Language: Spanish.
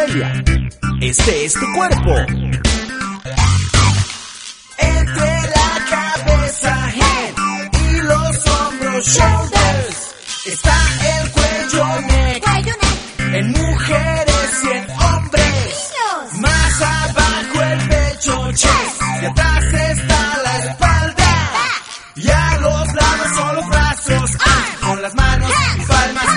Celia, este es tu cuerpo. Entre la cabeza, head, y los hombros, shoulders, está el cuello, neck, en mujeres y en hombres. Más abajo el pecho, chest, y atrás está la espalda. Y a los lados son los brazos, con las manos y palmas